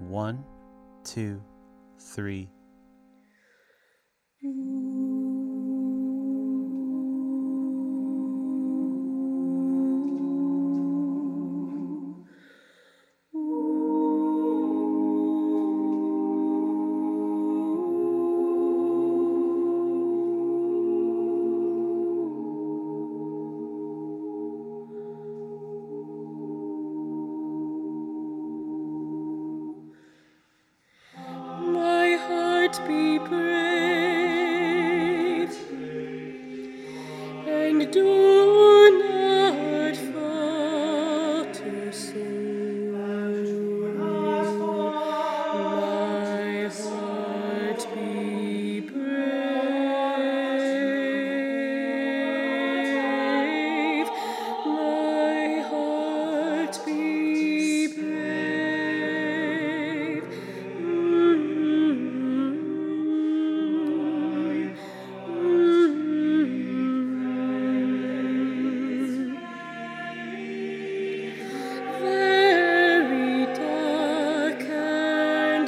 1, 2, 3. My heart be brave, and do not falter soon. My heart be brave, my heart be brave. Very dark and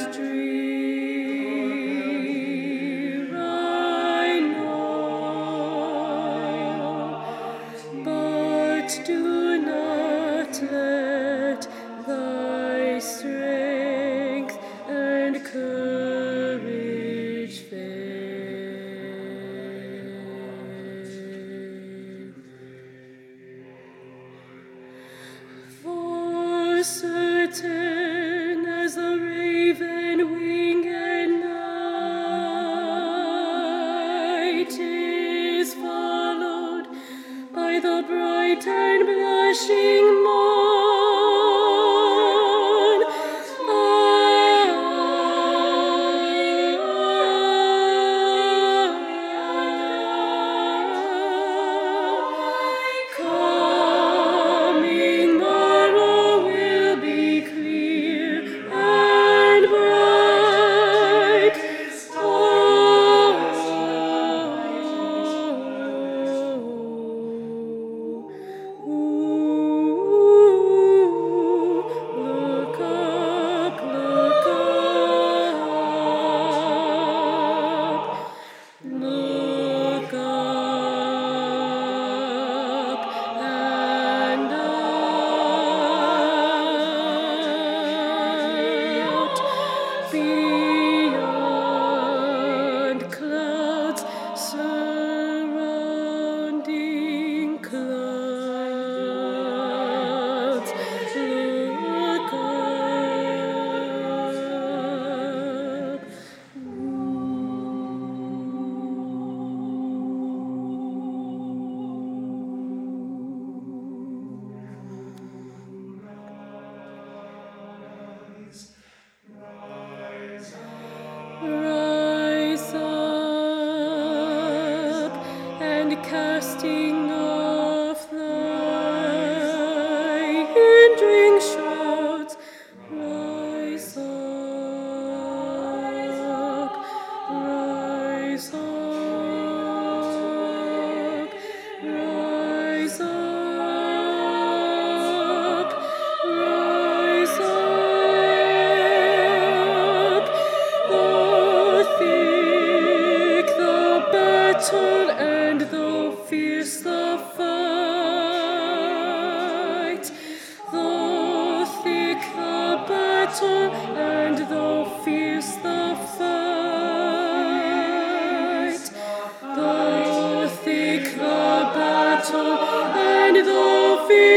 drear, I know, but do not let thy strength and courage fail. For certain as the raven wing at night is followed by the bright and blushing morn, coming morrow will be clear and bright. Look up, look up, look up and out, beyond clouds, surrounding clouds. Look up. Rise up, and casting off thy hindering shrouds, rise up, rise up, rise up, rise up. Though thick the battle and though fierce the fight, though thick the battle and though fierce the fight, though thick the battle and though fierce